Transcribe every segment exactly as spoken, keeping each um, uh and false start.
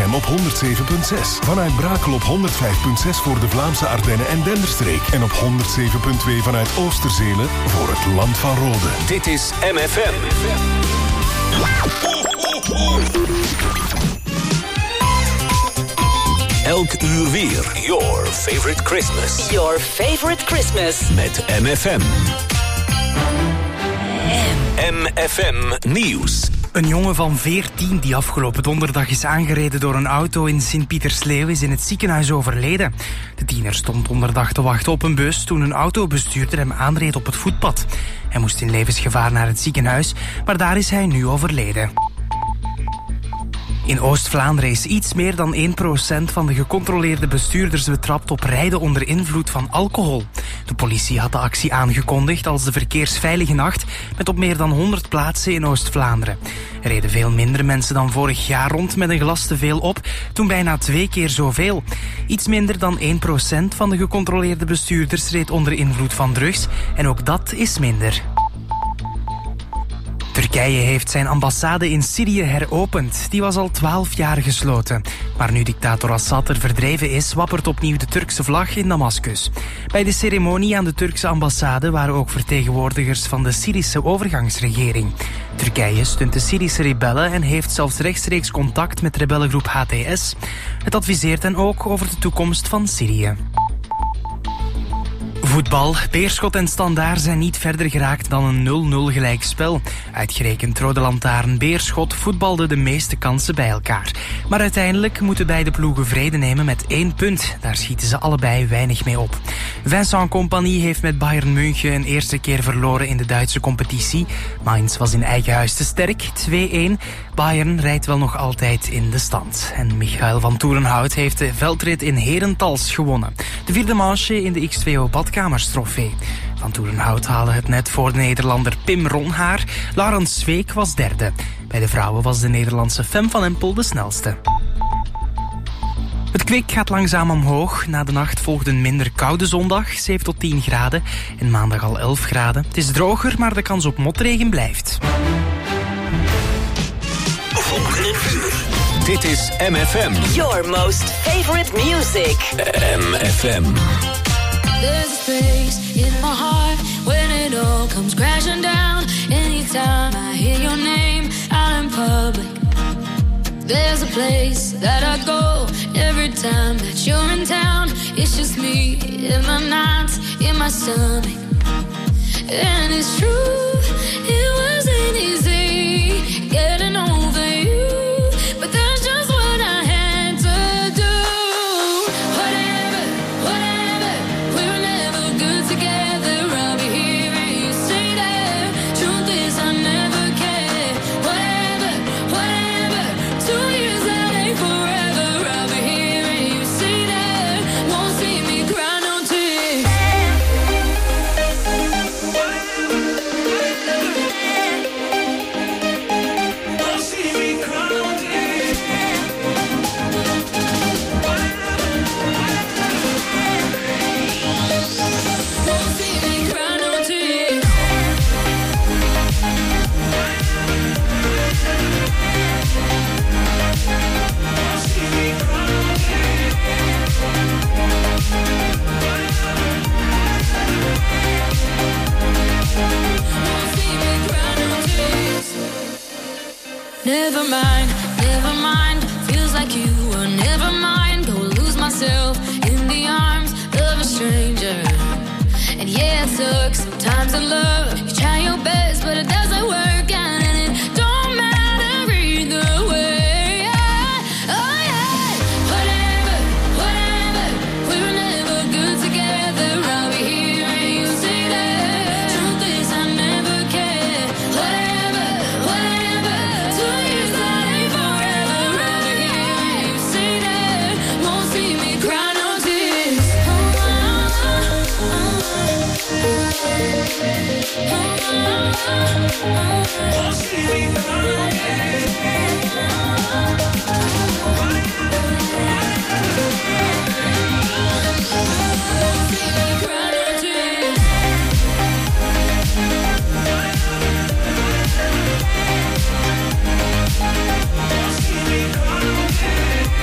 Wevelgem op honderd zeven komma zes. Vanuit Brakel op honderd vijf komma zes voor de Vlaamse Ardennen en Denderstreek. En op honderd zeven komma twee vanuit Oosterzelen voor het Land van Rode. Dit is M F M. Elk uur weer. Your favorite Christmas. Your favorite Christmas. Met M F M. M F M Nieuws. Een jongen van veertien die afgelopen donderdag is aangereden door een auto in Sint-Pietersleeuw is in het ziekenhuis overleden. De tiener stond donderdag te wachten op een bus toen een autobestuurder hem aanreed op het voetpad. Hij moest in levensgevaar naar het ziekenhuis, maar daar is hij nu overleden. In Oost-Vlaanderen is iets meer dan één procent van de gecontroleerde bestuurders betrapt op rijden onder invloed van alcohol. De politie had de actie aangekondigd als de verkeersveilige nacht met op meer dan honderd plaatsen in Oost-Vlaanderen. Er reden veel minder mensen dan vorig jaar rond met een glas te veel op, toen bijna twee keer zoveel. Iets minder dan één procent van de gecontroleerde bestuurders reed onder invloed van drugs en ook dat is minder. Turkije heeft zijn ambassade in Syrië heropend. Die was al twaalf jaar gesloten. Maar nu dictator Assad er verdreven is, wappert opnieuw de Turkse vlag in Damascus. Bij de ceremonie aan de Turkse ambassade waren ook vertegenwoordigers van de Syrische overgangsregering. Turkije steunt de Syrische rebellen en heeft zelfs rechtstreeks contact met rebellengroep H T S. Het adviseert hen ook over de toekomst van Syrië. Voetbal. Beerschot en Standaard zijn niet verder geraakt dan een nul nul gelijkspel. Uitgerekend Rode Lantaarn Beerschot voetbalde de meeste kansen bij elkaar. Maar uiteindelijk moeten beide ploegen vrede nemen met één punt. Daar schieten ze allebei weinig mee op. Vincent Kompany heeft met Bayern München een eerste keer verloren in de Duitse competitie. Mainz was in eigen huis te sterk, twee-één. Bayern rijdt wel nog altijd in de stand. En Michael van Toerenhout heeft de veldrit in Herentals gewonnen. De vierde manche in de X twee O badkamerstrofee. Van Toerenhout haalde het net voor de Nederlander Pim Ronhaar. Laurens Zweek was derde. Bij de vrouwen was de Nederlandse Fem van Empel de snelste. Het kwik gaat langzaam omhoog. Na de nacht volgt een minder koude zondag, zeven tot tien graden. En maandag al elf graden. Het is droger, maar de kans op motregen blijft. Volgende uur. Dit is M F M. Your most favorite music. M F M. There's a space in my heart when it all comes crashing down. Anytime I hear your name out in public. There's a place that I go every time that you're in town. It's just me in my nights, in my stomach. And it's true, it wasn't easy getting over you, but that's just what I had to do. Whatever, whatever, we were never good together. I'll be here and you say that. Truth is I never cared. Whatever, whatever, two years that ain't forever. I'll be here and you say that. Won't see me cry no tears. Never mind, never mind. Feels like you were never mind. Go lose myself in the arms of a stranger. And yeah, it sucks sometimes in love. You try your best, but it doesn't work out, and it don't matter either way. Oh yeah, whatever, whatever. We were never good together. I'll be here and you say that. Truth is I never cared. Whatever, whatever. Two years that ain't forever. I'll be here and you say that. Won't see me cry no tears. Oh, oh, oh, oh. Won't see me cry no tears.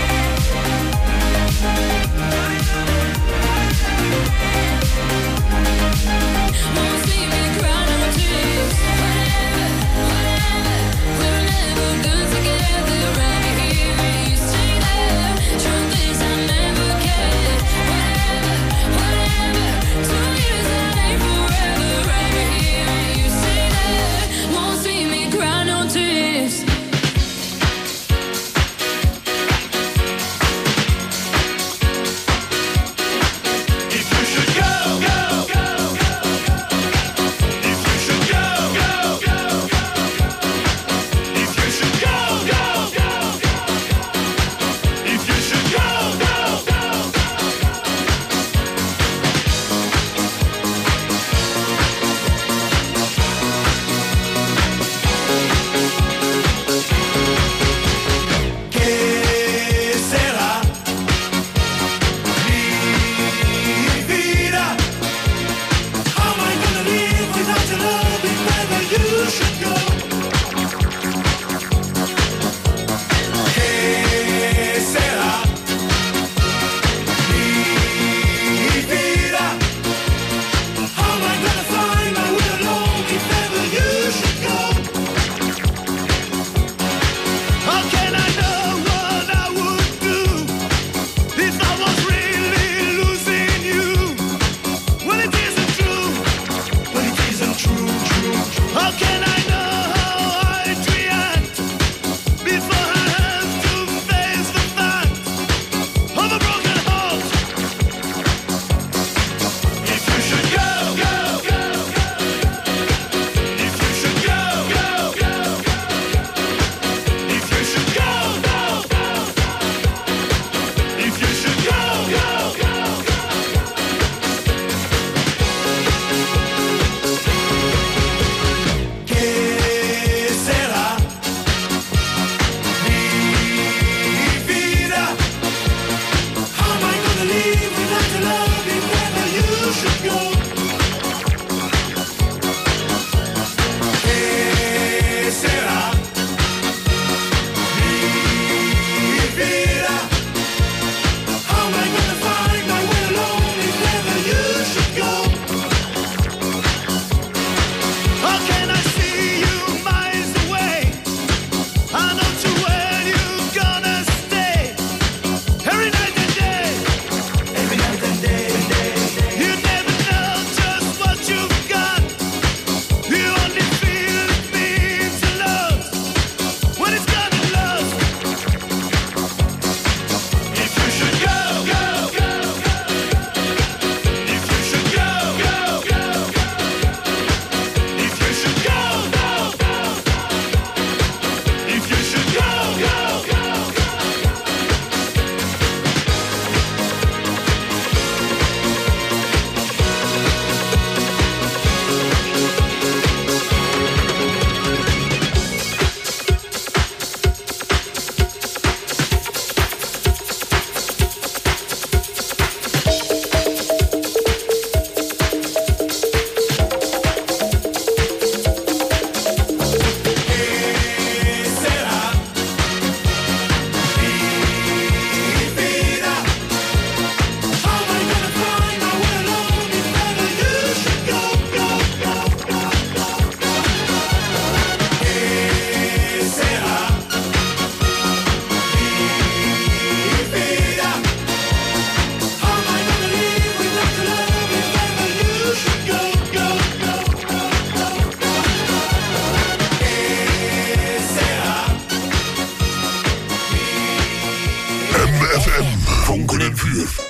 F M. Vonken en vuur.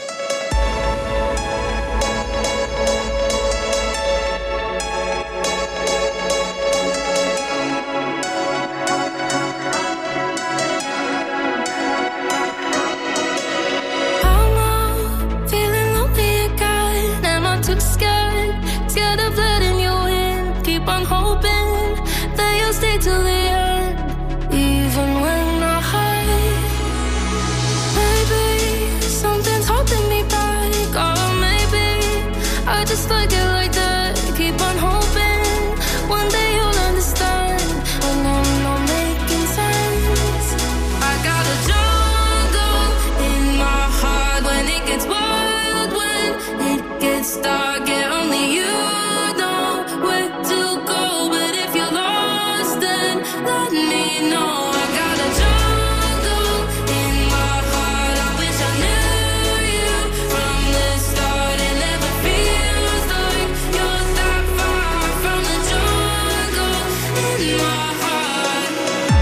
Till the end, even when I hide. Maybe something's holding me back, or maybe I just like it like that. Keep on hoping one day you'll understand when I'm not making sense. I got a jungle in my heart when it gets wild, when it gets dark, yeah, only you know where to go. But if you're lost, let me know. I got a jungle in my heart. I wish I knew you from the start. It never feels like you're that far from the jungle in my heart.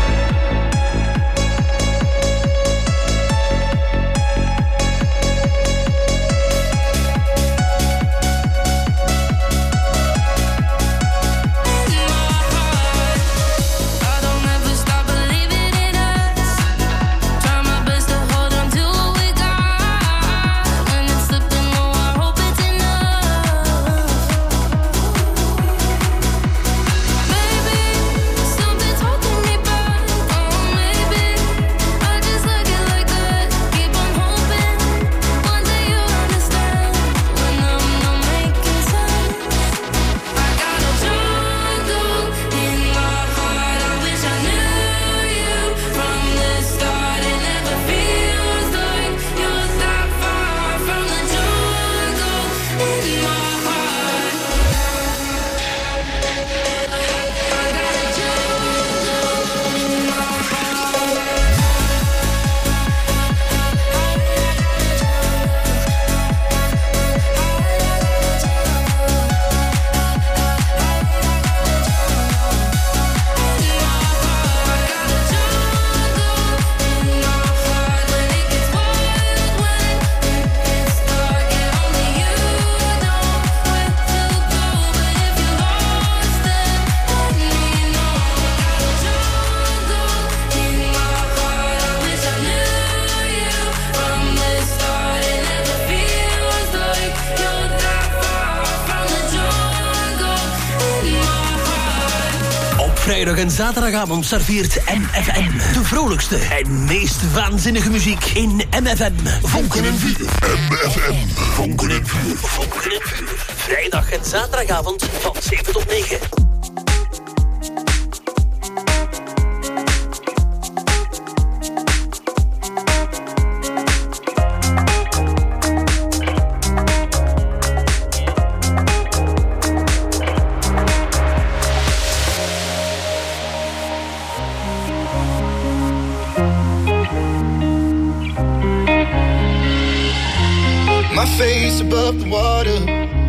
Vrijdag en zaterdagavond serveert M F M de vrolijkste en meest waanzinnige muziek in M F M. Vonken en vuur. M F M. Vonken en vuur. Vonken en vuur. Vrijdag en zaterdagavond van zeven tot negen. Face above the water,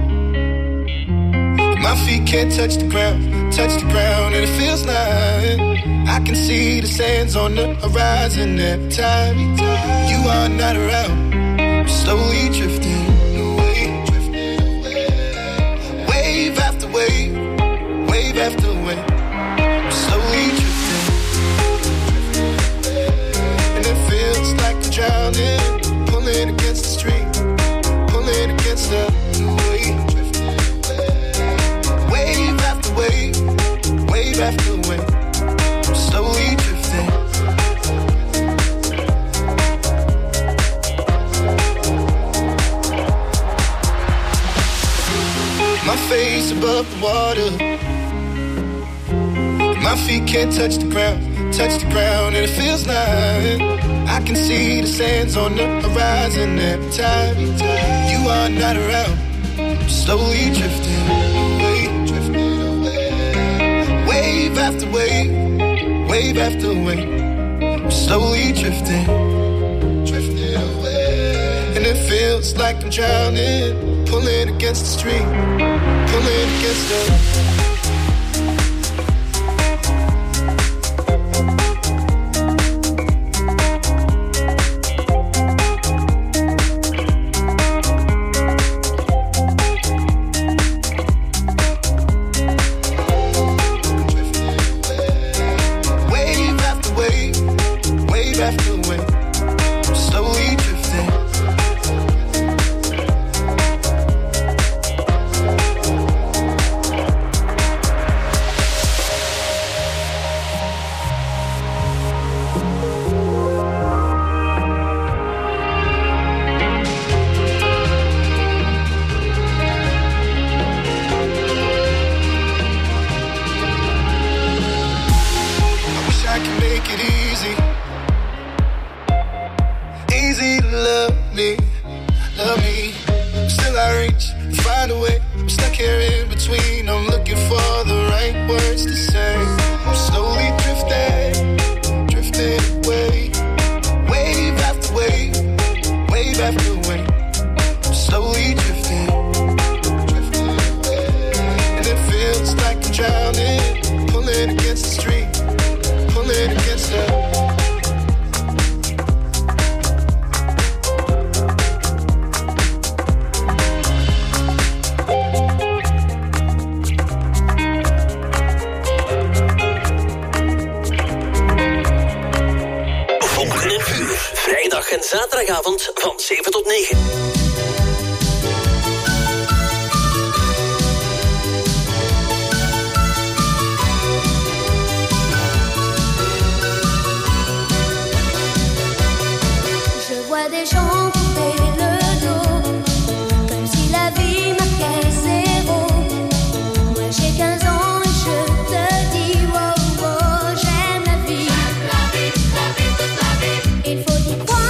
my feet can't touch the ground, touch the ground, and it feels like I can see the sands on the horizon every time you are not around. I'm slowly drifting away, drifting away, wave after wave, wave after wave. I'm slowly drifting, and it feels like I'm drowning, pulling against the stream. Against the wave, wave after wave, wave after wave, I'm slowly drifting. My face above the water, my feet can't touch the ground, touch the ground, and it feels like I can see the sands on the horizon every time you are not around. I'm slowly drifting away, drifting away, wave after wave, wave after wave. I'm slowly drifting, drifting away, and it feels like I'm drowning, pulling against the stream, pulling against the. easy to love me, love me. Still I reach, find a way. I'm stuck here in between. I'm looking for the right words to say. I'm slowly drifting, drifting away. Wave after wave, wave after wave. I'm slowly drifting, drifting away. And it feels like I'm drowning, pulling against the stream, pulling against the. En zaterdagavond van zeven tot negen. Je vois des gens tourner le dos, comme si la vie marquait zéro. Moi j'ai quinze ans et je te dis, wow, wow, j'aime la vie. J'aime la vie, la vie, toute la vie. Il faut y croire.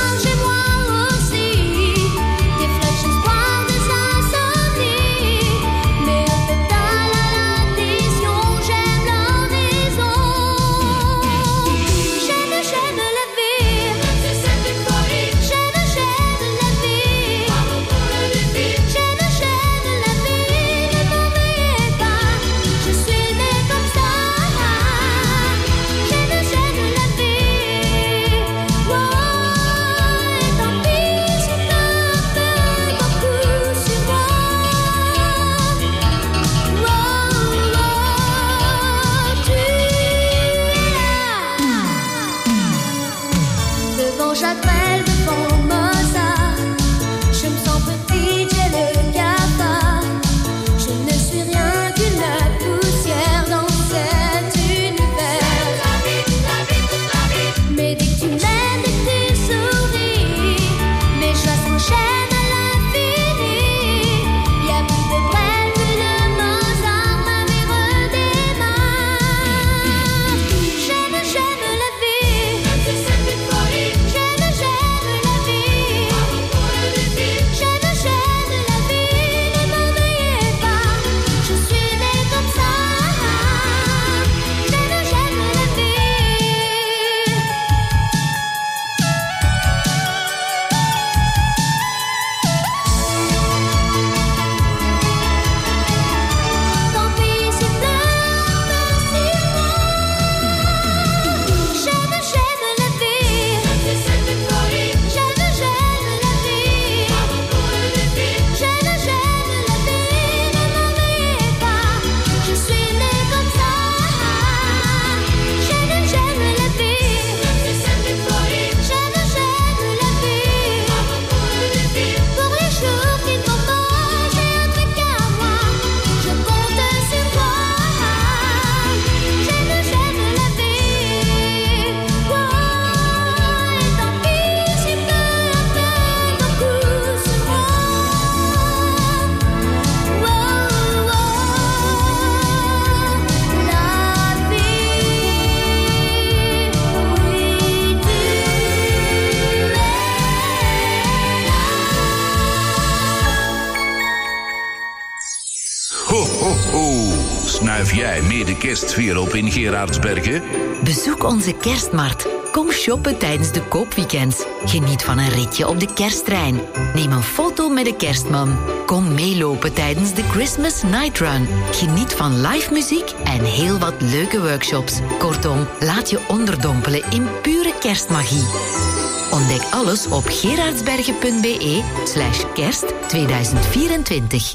Snuif jij mee de kerstsfeer op in Gerardsbergen? Bezoek onze kerstmarkt. Kom shoppen tijdens de koopweekends. Geniet van een ritje op de kersttrein. Neem een foto met de kerstman. Kom meelopen tijdens de Christmas Night Run. Geniet van live muziek en heel wat leuke workshops. Kortom, laat je onderdompelen in pure kerstmagie. Ontdek alles op gerardsbergen.be slash kerst tweeduizend vierentwintig.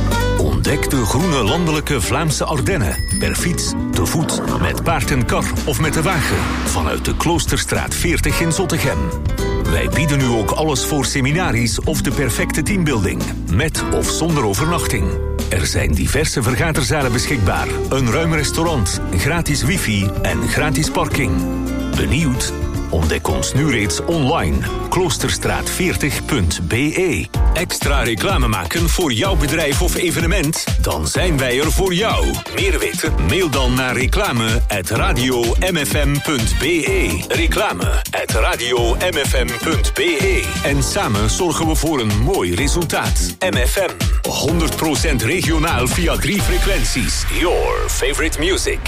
Ontdek de groene landelijke Vlaamse Ardennen. Per fiets, te voet, met paard en kar of met de wagen. Vanuit de Kloosterstraat veertig in Zottegem. Wij bieden nu ook alles voor seminaries of de perfecte teambuilding. Met of zonder overnachting. Er zijn diverse vergaderzalen beschikbaar. Een ruim restaurant, gratis wifi en gratis parking. Benieuwd? Ontdek ons nu reeds online. kloosterstraat veertig punt b e. Extra reclame maken voor jouw bedrijf of evenement? Dan zijn wij er voor jou. Meer weten? Mail dan naar reclame at radio m f m punt b e. Reclame at radio m f m punt b e. En samen zorgen we voor een mooi resultaat. M F M. honderd procent regionaal via drie frequenties. Your favorite music.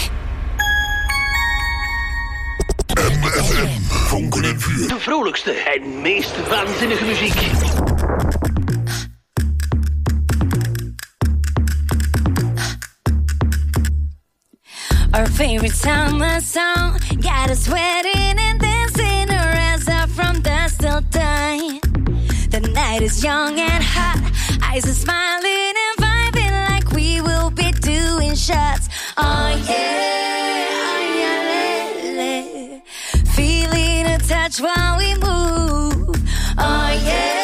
M F M. Vonken en vuur. De vrolijkste en meest waanzinnige muziek. Our favorite summer song got us sweating and dancing our ass off from dusk till dawn. The night is young and hot, eyes are smiling and vibing like we will be doing shots. Oh yeah, oh yeah, le, le. Feeling a touch while we move. Oh yeah.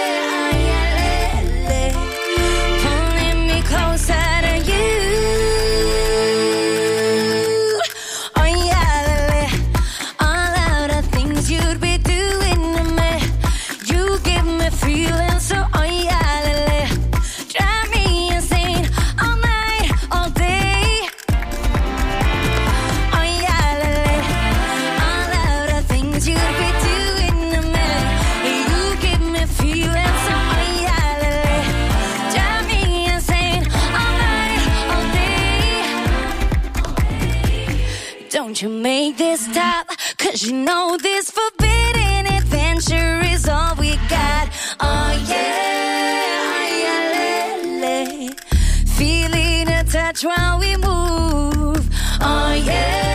Don't you make this stop, cause you know this forbidden adventure is all we got. Oh yeah, oh yeah, le, le. Feeling a touch while we move. Oh yeah.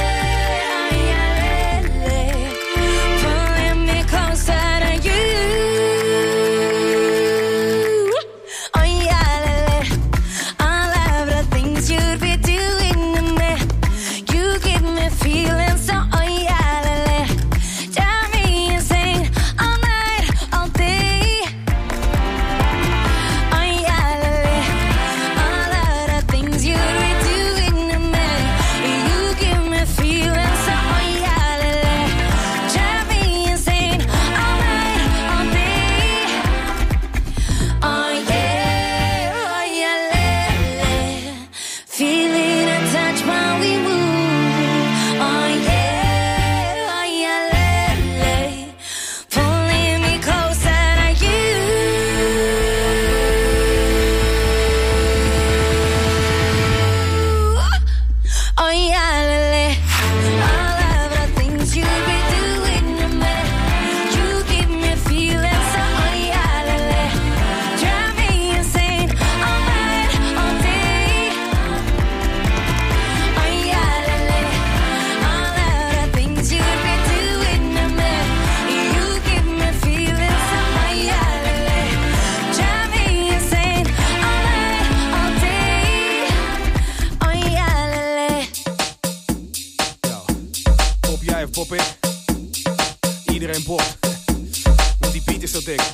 Iedereen bopt, want die beat is zo dik.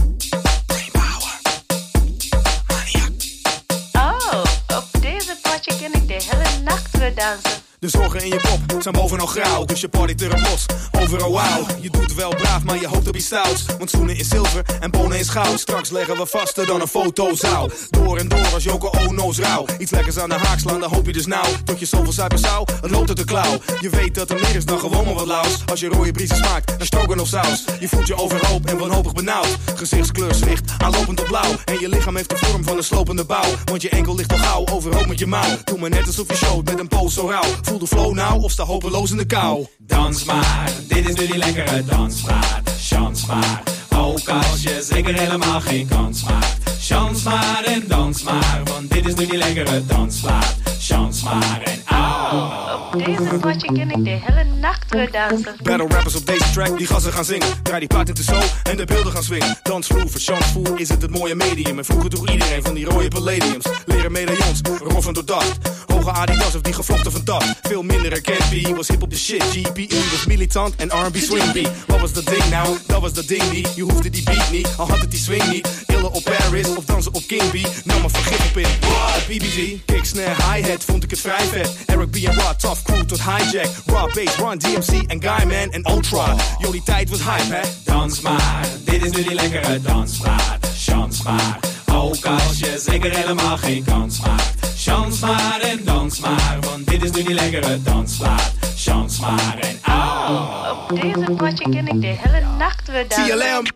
Oh, op deze potje ken ik de hele nacht weer dansen. De zorgen in je kop zijn bovenal grauw, dus je partyt er op los, overal wauw. Je doet wel braaf, maar je hoopt op iets stouts. Want zoenen is zilver en bonen is goud. Straks leggen we vaster dan een fotozaal. Door en door als Joko Ono's rauw. Iets lekkers aan de haak slaan, dan hoop je dus nou. Tot je zoveel suipersauw, het loopt uit de klauw. Je weet dat er meer is dan gewoon maar wat laus. Als je rode briesen smaakt, dan stroken of saus. Je voelt je overhoop en wanhopig benauwd. Gezichtskleur zwicht, aanlopend op blauw. En je lichaam heeft de vorm van een slopende bouw. Want je enkel ligt al gauw, overhoop met je mouw. Doe maar net alsof je showt met een poos zo rauw. Voel de flow nou of sta hopeloos in de kou. Dans maar, dit is nu die lekkere dansmaat. Chans maar, ook als je zeker helemaal geen kans maakt. Chans maar en dans maar, want dit is nu die lekkere dansplaat. Chans maar en au. Op deze potje ken ik de hele nacht weer dansen. Battle rappers op deze track, die gassen gaan zingen. Draai die plaat in de zo en de beelden gaan swingen. Dansvloer, voor chansvoer is het het mooie medium. En vroeger droeg iedereen van die rode palladiums. Leren medaillons, roffen door dacht. Hoge Adidas of die gevlochten van dat. Veel minder herkend, B was hip op de shit. G P E was militant en R and B swing beat. Wat was dat ding nou? Dat was dat ding niet. Je hoefde die beat niet, al had het die swing niet. Illen op Paris of dansen op King B. Nam maar vergif op in. Op B B G, kick, snare, hi-hat vond ik het vrij vet. Eric B en Rod, tough crew tot hijack. Raw bass, Run D M C en Guyman en Ultra. Jullie tijd was hype, hè? Dans maar, dit is nu die lekkere dansplaat. Chans maar, ook als je zeker helemaal geen kans maakt. Chans maar en dans maar, want dit is nu die lekkere dansplaat. Chans maar en au. Op deze potje ken ik de hele nacht weer dansen. T L M.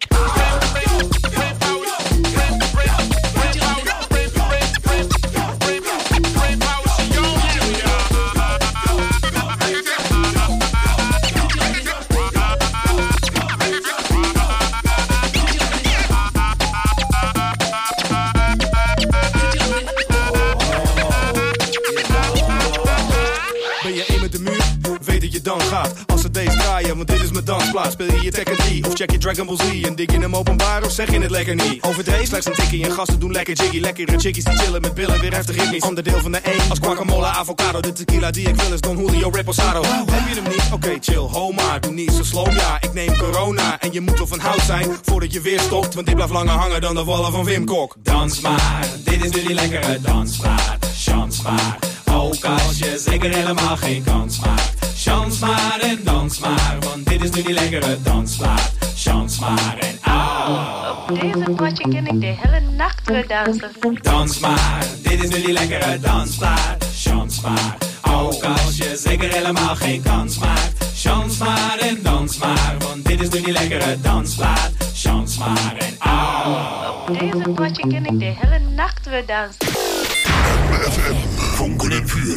Dan gaat, als ze deze draaien, want dit is mijn dansplaats. Speel je je Tekken D of check je Dragon Ball Z en dik je hem openbaar of zeg je het lekker niet? Overdreven slechts een tikkie en gasten doen lekker jiggy. Lekkere chickies die chillen met billen, weer heftig ritmisch. Onderdeel van de één, als guacamole, avocado. De tequila die ik wil is Don Julio Reposado. Wow, heb je hem niet? Oké, okay, chill, ho maar, doe niet zo slow, ja. Ik neem corona en je moet wel van hout zijn voordat je weer stopt, want dit blijft langer hangen dan de wallen van Wim Kok. Dans maar, dit is nu die lekkere dansplaat. Chans maar, ook als je zeker helemaal geen kans maakt. Chans maar en dans maar, want dit is nu die lekkere dansplaat. Chans maar en au. Op deze potje ken ik de hele nacht weer dansen. Dans maar, dit is nu die lekkere dansplaat. Chans maar, ook als je zeker helemaal geen kans maakt. Chans maar en dans maar, want dit is nu die lekkere dansplaat. Chans maar en au. Op deze potje ken ik de hele nacht weer dansen. M F M, vonken en vuur.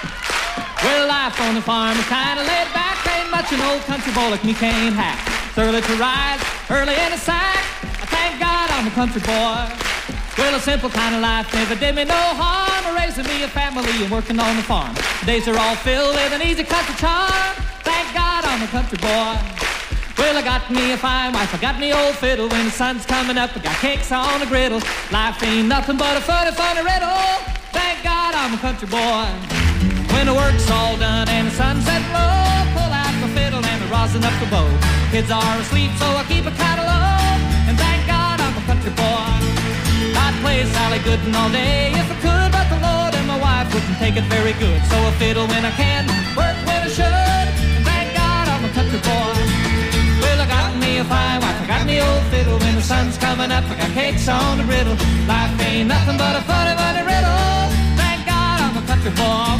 Well, life on the farm is kinda laid back. Ain't much an old country boy like me can't hack. It's early to rise, early in the sack. I thank God I'm a country boy. Well, a simple kind of life never did me no harm. Raising me a family and working on the farm. Days are all filled with an easy country charm. Thank God I'm a country boy. Well, I got me a fine wife, I got me old fiddle. When the sun's coming up, I got cakes on the griddle. Life ain't nothing but a funny, funny riddle. Thank God I'm a country boy. When the work's all done and the sunset low, pull out my fiddle and I rosin up the bow. Kids are asleep, so I keep it kinda low. And thank God I'm a country boy. I'd play Sally Gooden all day if I could, but the Lord and my wife wouldn't take it very good. So I fiddle when I can, work when I should. And thank God I'm a country boy. Well, I got me a fine wife, I got me old fiddle. When the sun's coming up, I got cakes on the griddle. Life ain't nothing but a funny, funny riddle. Thank God I'm a country boy.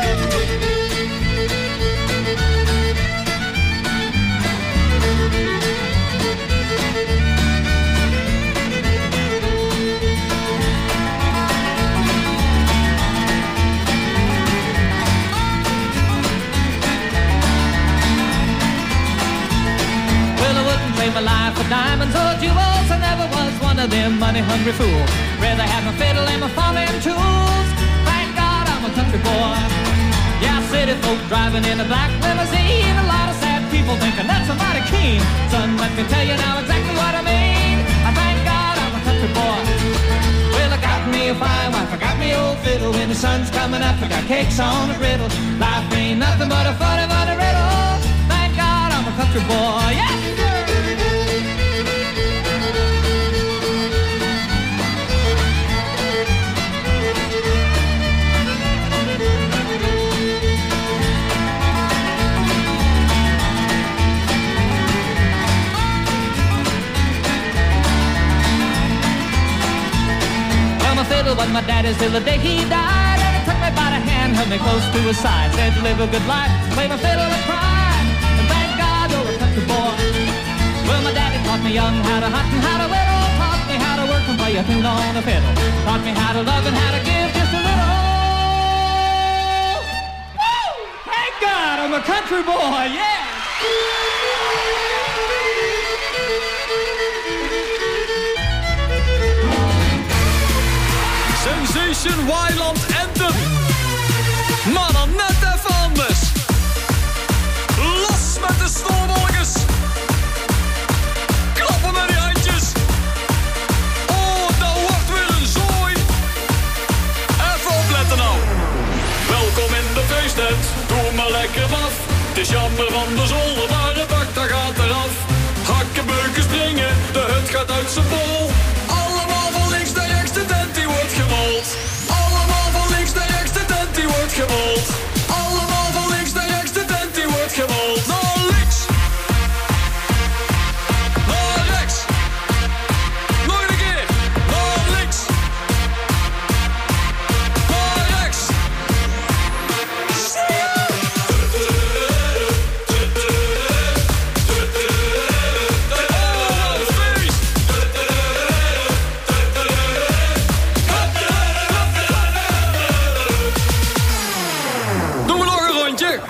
My life for diamonds or jewels, I never was one of them money-hungry fools. Rather have my fiddle and my farming tools. Thank God I'm a country boy. Yeah, city folk driving in a black limousine. A lot of sad people thinking that's a mighty keen. Son, let me tell you now exactly what I mean. I thank God I'm a country boy. Well, I got me a fine wife, I got me old fiddle. When the sun's coming up, I got cakes on the griddle. Life ain't nothing but a funny, funny riddle. Thank God I'm a country boy. Yeah! Was my daddy's till the day he died, and he took me by the hand, held me close to his side, said live a good life, play my fiddle and cry, and thank God you're a country boy. Well, my daddy taught me young how to hunt and how to whittle, taught me how to work and play a tune on a fiddle, taught me how to love and how to give just a little. Woo! Thank God I'm a country boy, yeah! Sensation Wildland Anthem. Maar dan net even anders. Los met de snowballetjes. Klappen met die handjes. Oh, dat wordt weer een zooi. Even opletten nou. Welkom in de feesttent. Doe maar lekker af. Het is jammer van de zolder, maar het dak dat gaat eraf. Hakken, beuken, springen. De hut gaat uit zijn bol. Allemaal van links naar rechts, de tent die wordt gerold. Allemaal van links naar rechts, de tent die wordt gerold. Allemaal van links naar rechts, de tent die wordt gerold.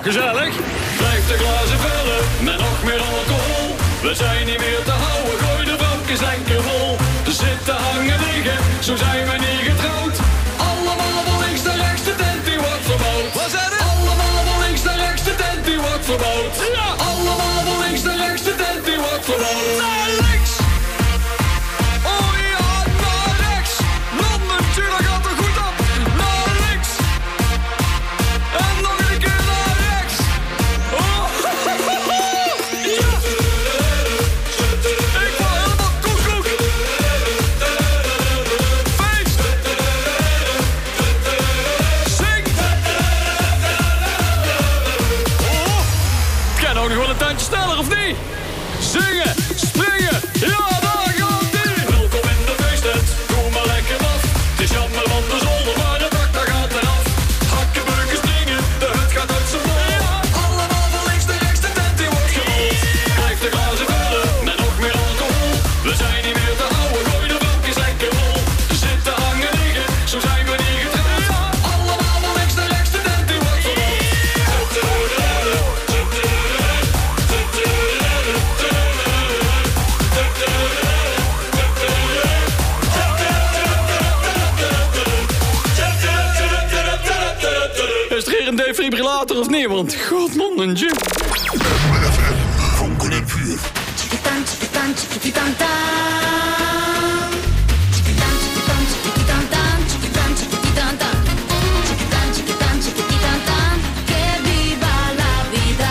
gezellig? Blijf de glazen vullen met nog meer alcohol. We zijn niet meer te houden, gooi de bankjes lekker vol. Zitten, hangen, liggen, zo zijn we niet getrouwd. Allemaal van links naar rechts, de tent die wordt verbouwd. Wat zei het? Allemaal van links naar rechts, de tent die wordt verbouwd. Ja! Allemaal van links naar rechts, de tent die wordt verbouwd. Naar links! Oh ja, naar rechts! Nonnetje, dat gaat er goed op. Naar links! En nog een keer naar rechts! Oh! Ja! Ik word helemaal koekoek! Feest! Zing! Oh! Kan ook nog wel een tandje sneller, of niet? Zingen! Springen! Ja, daar gaat ie! Welkom in de feesttent, doe maar lekker af. Het is jammer van de zolder, maar de dak daar gaat eraf. Hakken, beuken, springen, de hut gaat uit zijn bol. Ja. Allemaal van links naar rechts, de tent die wordt gerold. Blijf de glazen vullen met nog meer alcohol. We zijn niet meer te houden, gooi de bankjes lekker vol. Zitten, hangen, liggen, zo zijn we niet getrouwd. Ja. Allemaal van links naar rechts, de tent die wordt gerold. Is er hier een defibrillator of niet? Want godman, een jim. Vonken en vuur. Chiquitan, chiquitan, chiquititantan. Chiquitan, chiquitan, chiquititantan. Chiquitan, chiquititantan. Chiquitan, chiquitan, chiquititantan. Que viva la vida.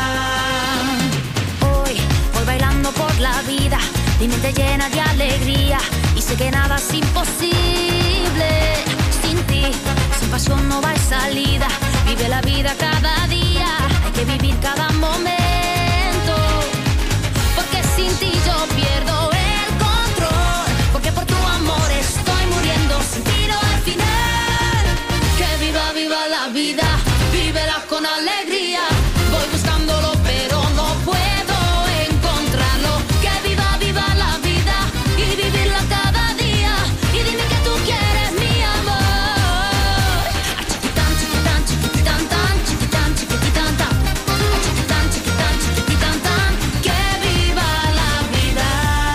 Hoy voy bailando por la vida. Mi mente llena de alegría. Y sé que nada es imposible. Sin ti, sin pasión no hay salida. Vive la vida cada día. Hay que vivir cada momento. Porque sin ti yo pierdo el control. Porque por tu amor estoy muriendo. Sin ti no al final. Que viva, viva la vida. Vívela con alegría. Voy buscándolo pero no puedo encontrarlo. Que viva, viva la vida. Y vivirla cada día. Y dime que tú quieres mi amor. Ah, chiquitán, chiquitán, chiquitán, tan, chiquitán, chiquitán, tan. Ah, chiquitán, chiquitán, chiquitán, tan. Que viva la vida.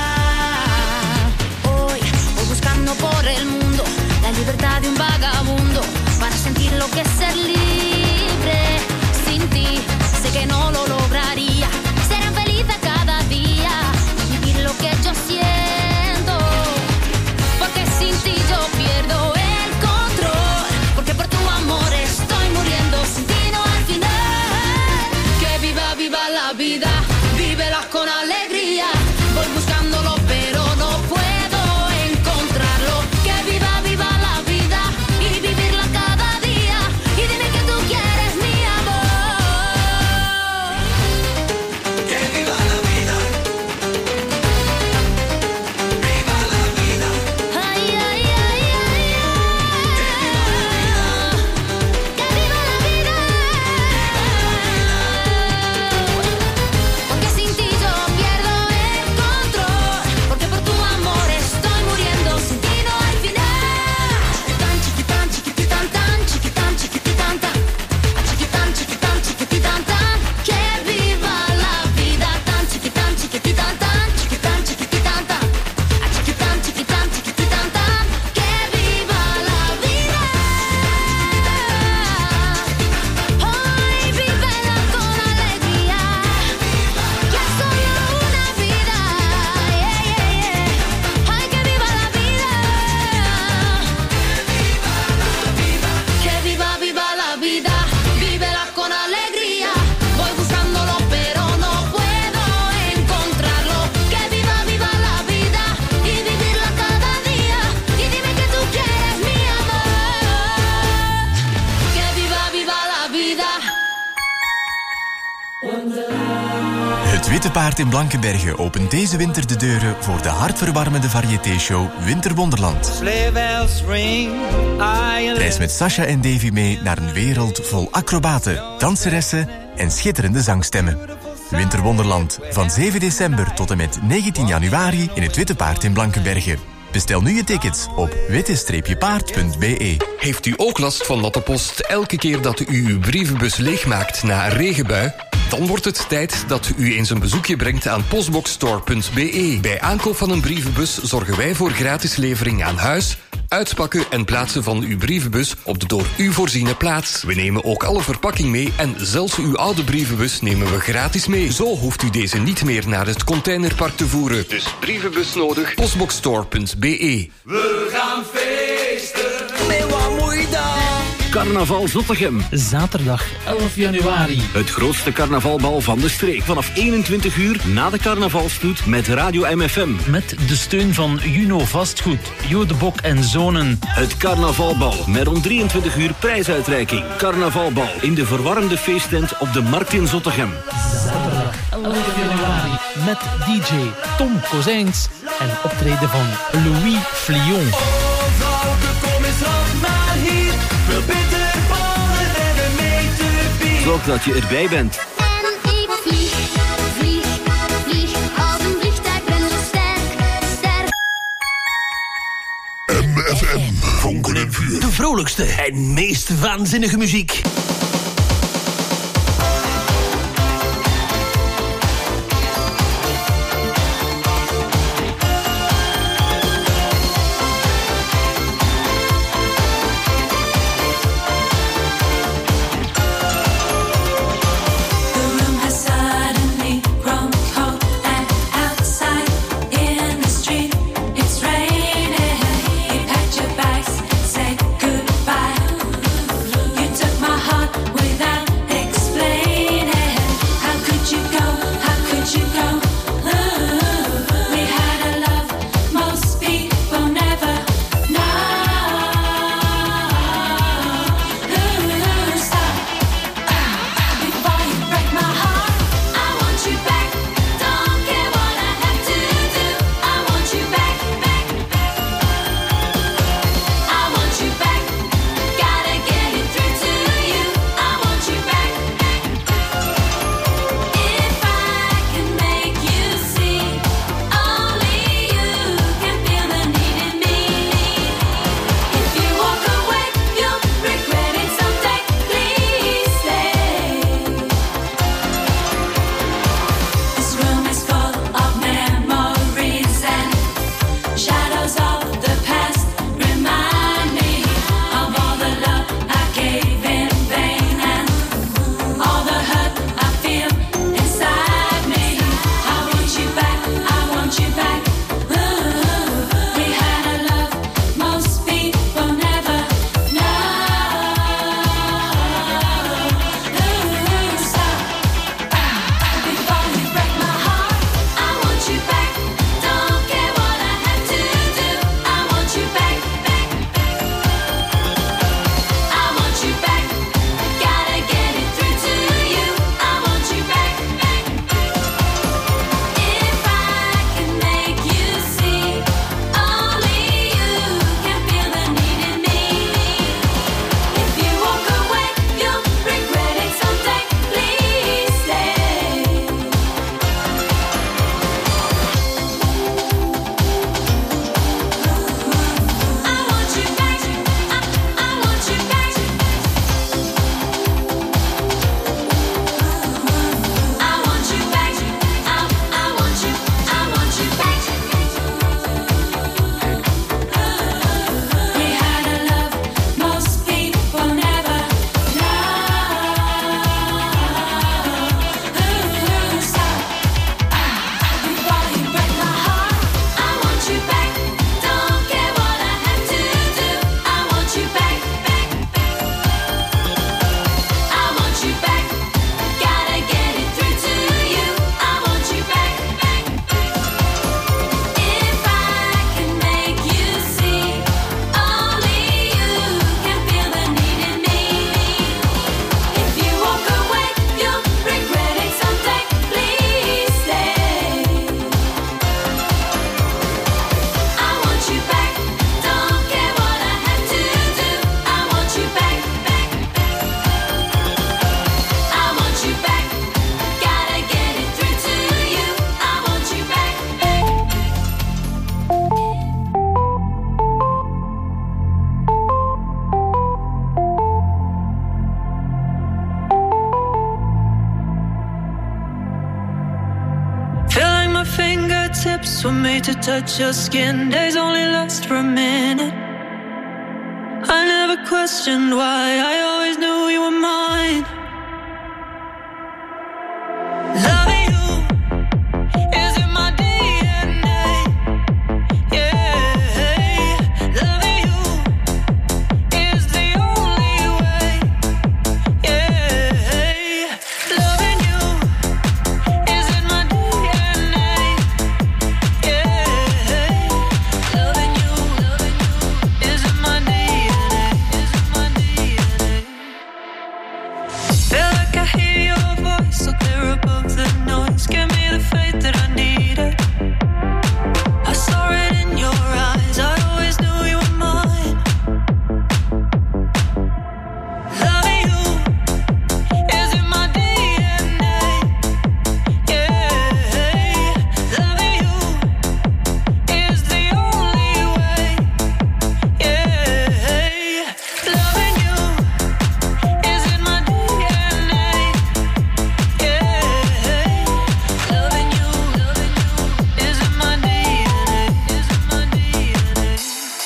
Hoy voy buscando por el mundo la libertad de un vagabundo para sentir lo que es ser libre. Sin ti sé que no lo lograría. Ser feliz a cada día y vivir lo que yo siento. Porque sin ti yo pierdo el control. Porque por tu amor estoy muriendo. Sin ti no al final. Que viva, viva la vida. Vívela con alegría. Voy buscándolo pero no puedo encontrarlo. Que viva, viva la vida. Y vivirla cada día. Y dime que tú quieres mi amor. Que viva la vida. Viva la vida. Ay, ay, ay, ay, ay. Que viva la vida. Porque sin ti yo pierdo el control. Porque por tu amor estoy muriendo. Sin ti no hay final. Chiquitán, chiquitán, chiquititán, tan. Chiquitán, chiquititán, tan. Ah, chiquitán, chiquitán, chiquititán, tan. Que viva la vida. Tan chiquitán, chiquititán, tan. Chiquitán, chiquititán, tan. Ah, chiquitán, chiquitán, chiquititán, tan. Que viva la vida. Hoy vívela con alegría. Que es solo una vida. Yeah, yeah, yeah. Ay, que viva la vida. Que viva, viva la vida. Vívela con alegría. Voy buscándolo pero no puedo encontrarlo. Que viva, viva la vida. Y vivirla cada día. Y dime que tú quieres mi amor. Que viva, viva la vida. Het Witte Paard in Blankenberge opent deze winter de deuren voor de hartverwarmende variété-show Winterwonderland. Reis met Sasha en Davy mee naar een wereld vol acrobaten, danseressen en schitterende zangstemmen. Winterwonderland van zeven december tot en met negentien januari in het Witte Paard in Blankenberge. Bestel nu je tickets op witte paard punt be. Heeft u ook last van natte post elke keer dat u uw brievenbus leegmaakt na een regenbui? Dan wordt het tijd dat u eens een bezoekje brengt aan postboxstore punt b e. Bij aankoop van een brievenbus zorgen wij voor gratis levering aan huis, uitpakken en plaatsen van uw brievenbus op de door u voorziene plaats. We nemen ook alle verpakking mee en zelfs uw oude brievenbus nemen we gratis mee. Zo hoeft u deze niet meer naar het containerpark te voeren. Dus brievenbus nodig, postboxstore punt b e. We gaan feesten. Nee, wat moet je dan? Carnaval Zottegem. Zaterdag elf januari. Het grootste carnavalbal van de streek. Vanaf eenentwintig uur na de carnavalstoet met Radio M F M. Met de steun van Juno Vastgoed, Jo de Bok en Zonen. Het carnavalbal met rond drieëntwintig uur prijsuitreiking. Carnavalbal in de verwarmde feesttent op de Markt in Zottegem. Zaterdag elf januari. Met D J Tom Kozijns en optreden van Louis Flion. Zorg dat je erbij bent. En ik vlieg, vlieg, vlieg als een vliegtuig, ben zo sterk, sterk. M F M, vonken en vuur. De vrolijkste en meest waanzinnige muziek. Your bags, say goodbye. You took my heart. to touch your skin. Days only last for a minute. I never questioned why, I always knew you were mine. Loving you is in my D N A. Yeah, loving you is the only way. Yeah, loving you is in my D N A. Yeah, loving you, loving you is in my D N A. Is in my D N A. Feel like I hear your voice so clear above the noise. Give me the faith that I needed. I saw it in your eyes. I always knew you were mine. Loving you is in my D N A. Yeah, loving you is the only way. Yeah, loving you is in my D N A. Yeah, loving you, loving you is in my D N A. Is in my D N A.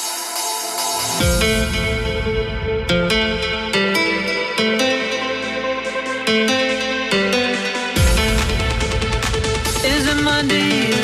Is in my D N A. Is in my D N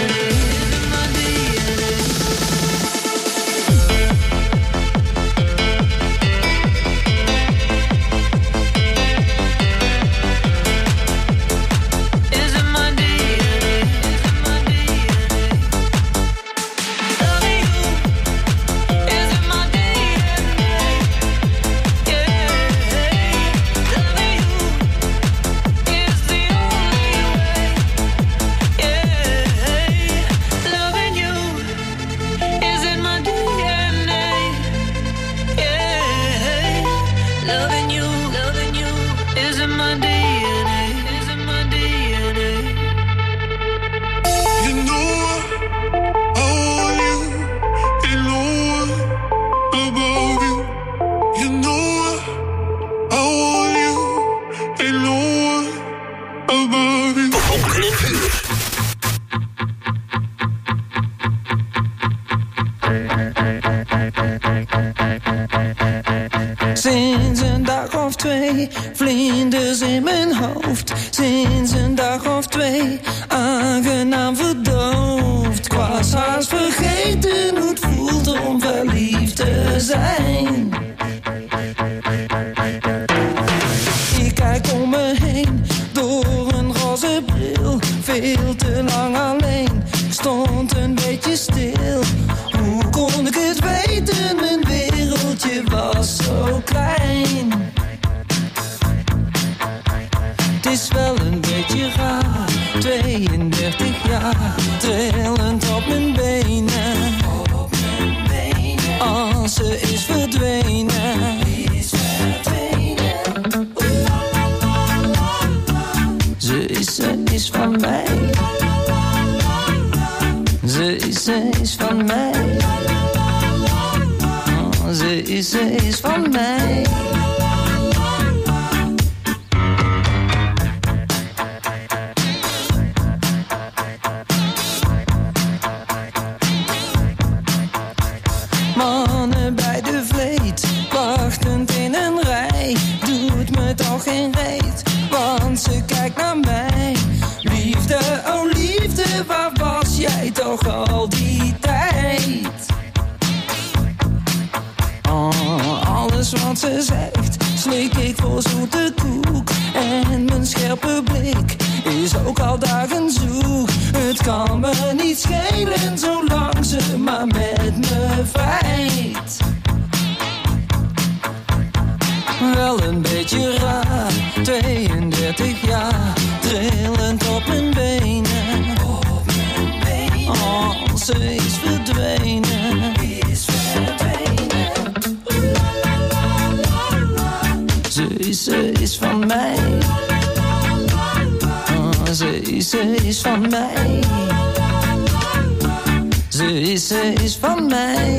A. Is in my D N A. Is in my D N A. Loving you is in my D N A. Yeah, loving you is the only way. Yeah, loving you is in my D N A. Yeah, loving you, loving you is in my D N A. Is in my D N A. You know I want you. You know about you. You know I want you. You know about you. Vonken en vuur. Sinds een dag of twee, vlinders in mijn hoofd. Sinds een dag of twee, aangenaam verdoofd. Ik was haast vergeten hoe het voelt om verliefd te zijn. Ik kijk om me heen, door een roze bril. Veel te lang alleen, stond een beetje stil. Hoe kon ik het weten, mijn wereldje was zo klein. Het is wel een beetje raar, tweeëndertig jaar, trillend op mijn benen. Als ze is verdwenen. Ze is, ze is van mij. Ze is, ze is van mij. Oh, ze is, ze is van mij. Mannen bij de vleet, wachtend in een rij. Doet me toch geen reet, want ze kijkt naar mij. Liefde, oh liefde, waar was jij toch al die tijd? Oh, alles wat ze zegt, slik ik voor zoete koek. En mijn scherpe blik is ook al dagen zoek. Het kan me niet schelen, zolang ze maar met me vrijt. Wel een beetje raar, tweeëndertig jaar, trillend op mijn benen. Oh, ze is verdwenen. Ze is, ze is van mij. Oh, ze is, ze is van mij. Ze is, ze is van mij.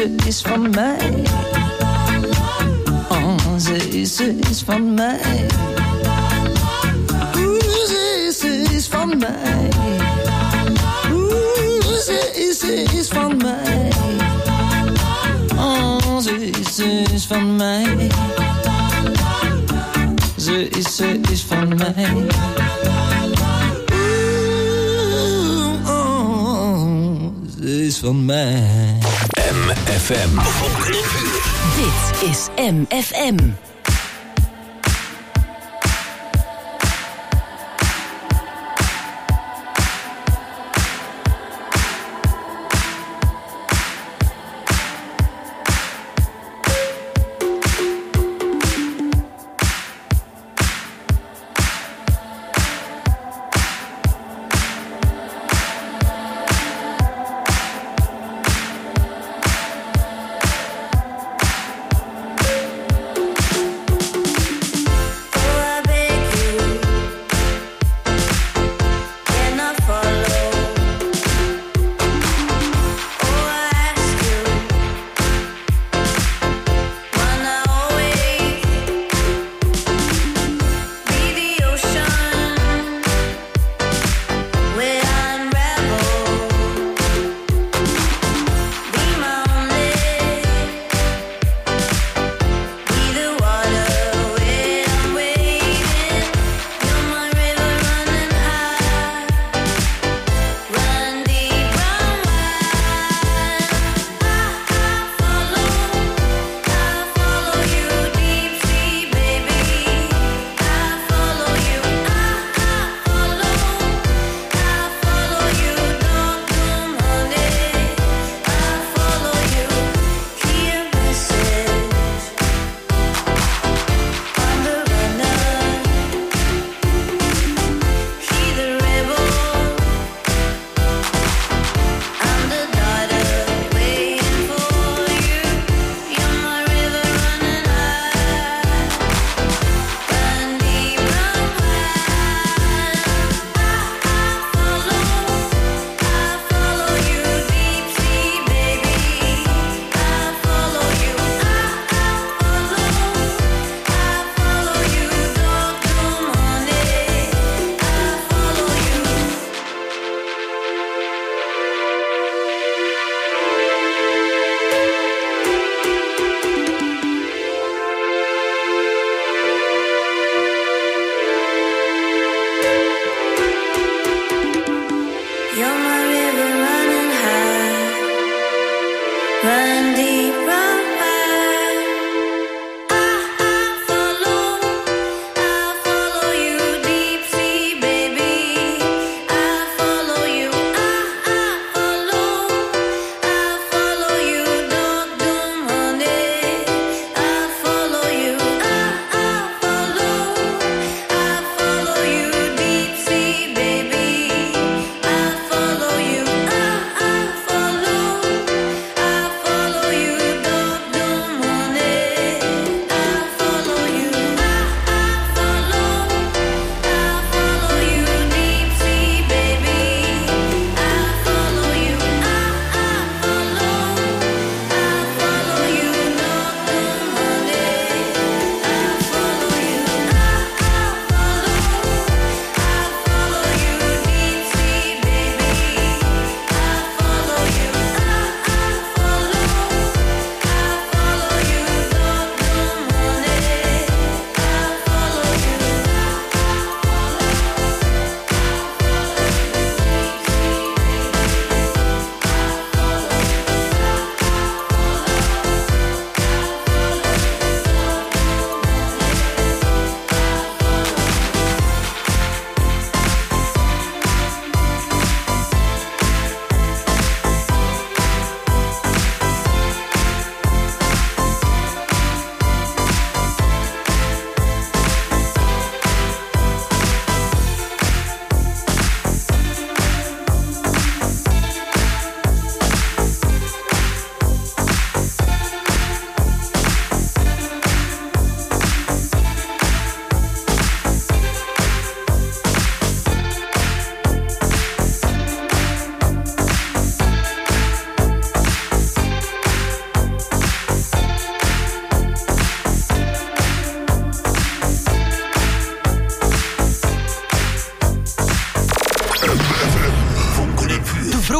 ze is van mij. Oh, ze is, ze is van mij. Oeh, ze is, ze is van mij. Oeh, ze is, ze is van mij. Oh, ze is, ze is van mij. Ze is, ze is van mij. Oeh, oh, ze is van mij. M F M. Dit is M F M.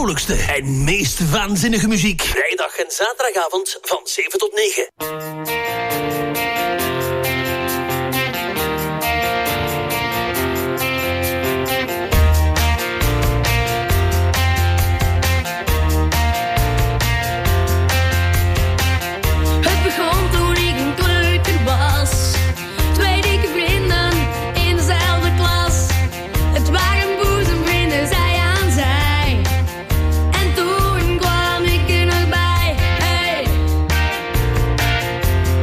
vrolijkste en meest waanzinnige muziek. Vrijdag en zaterdagavond van zeven tot negen. Het begon toen ik een kleuter was. Twee dikke vrienden in dezelfde klas. Het waren boezemvrienden, zij aan zij. En toen kwam ik er nog bij. Hey.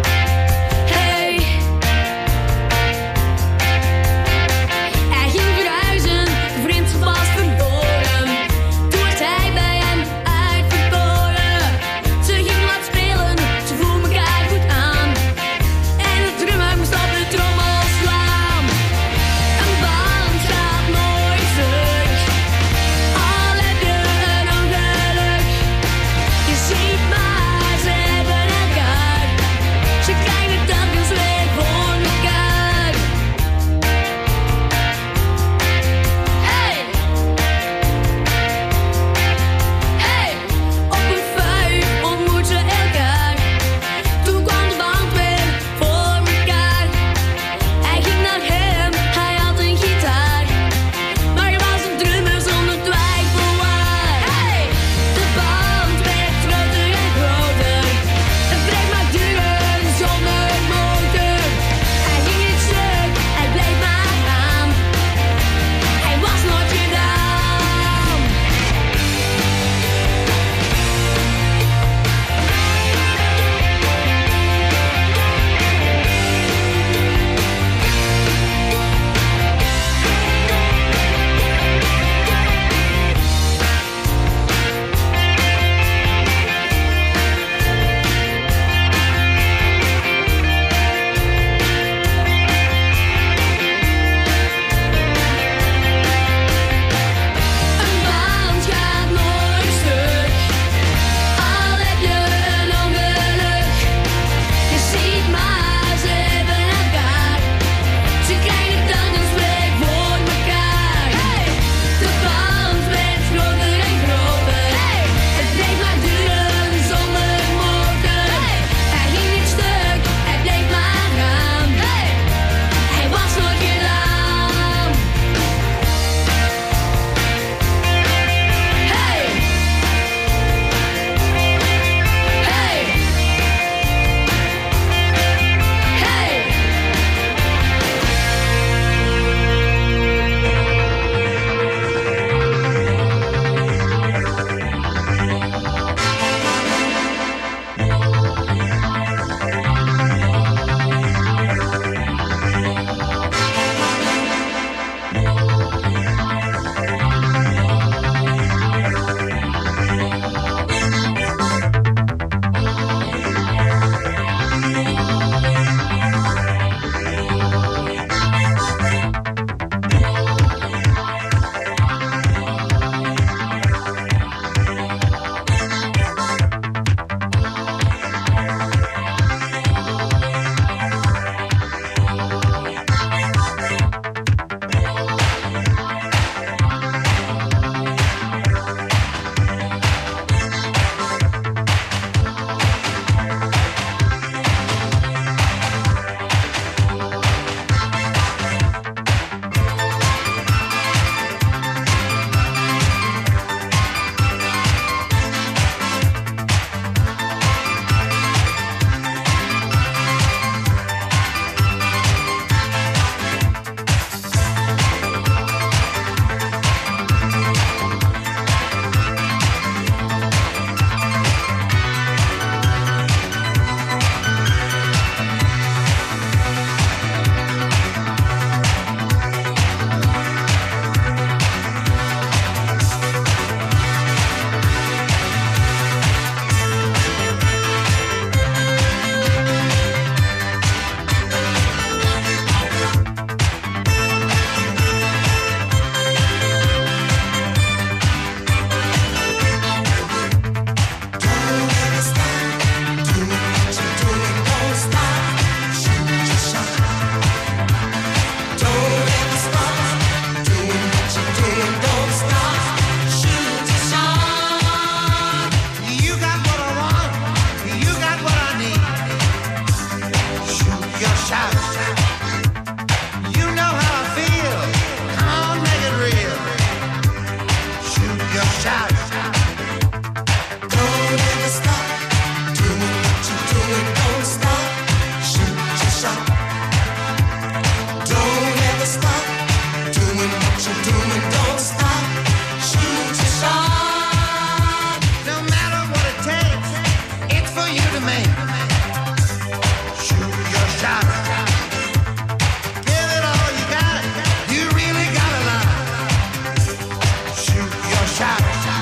man. Shoot your shot. Give it all you got. You really got a lot. Shoot your shot.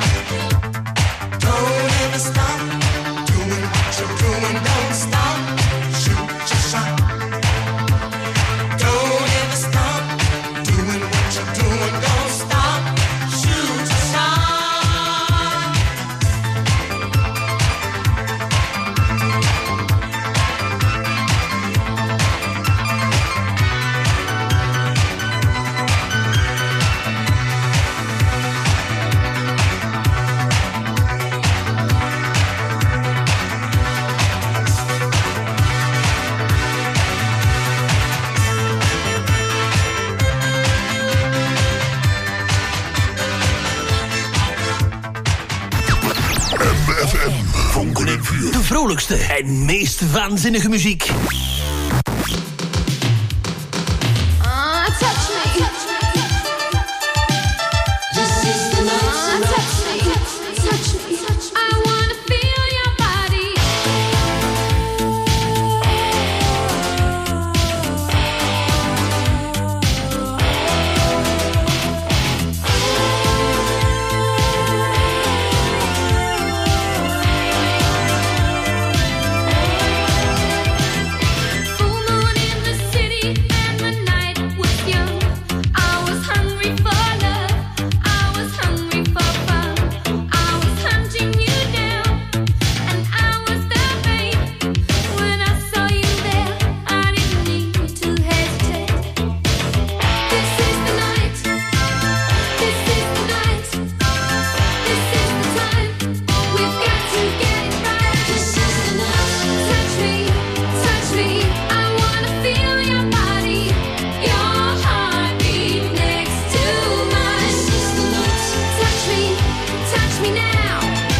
Don't ever stop doing what you're doing. Don't stop. Shoot your shot. Don't ever stop doing what you're doing. Don't stop. Shoot your shot. M F M. Vonken en vuur. De vrolijkste en meest waanzinnige muziek. Ah, touch me. This is the night. Ah, touch me. Touch me. I wanna feel your body. Full moon in the city and the night was young. I was hungry for love. I was hungry for fun. I was hunting you down, and I was the babe. When I saw you there, I didn't need to hesitate. This is the night. This is the night. This is the time. We've got to get it right. This is the night. Touch me, touch me. I wanna feel your body, your heartbeat next to mine. This is the night. Touch me, touch me now.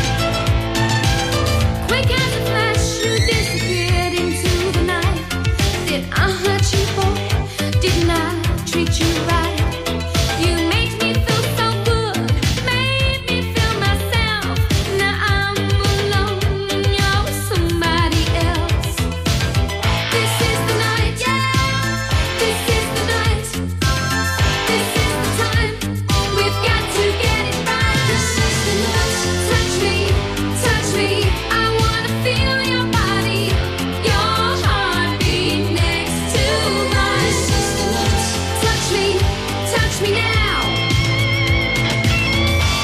Quick as a flash, you disappeared into the night. Did I hurt you, boy? Didn't I treat you right? You made me feel so good, made me feel myself. Now I'm alone and you're with somebody else. This is the night, yeah. This is the night. This is the time. We've got to get it right. This is the night. Touch me, touch me. I wanna feel your body, your heartbeat next to mine. This is the night. Touch me, touch me now.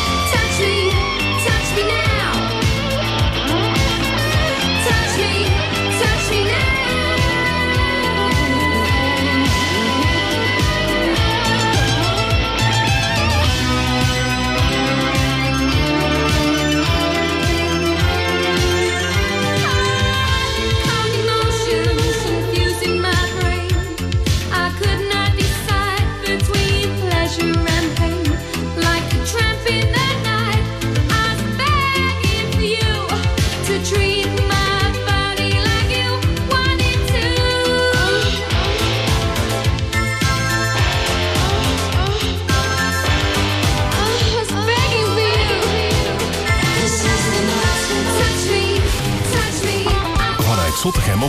Touch me, touch me now. Touch me,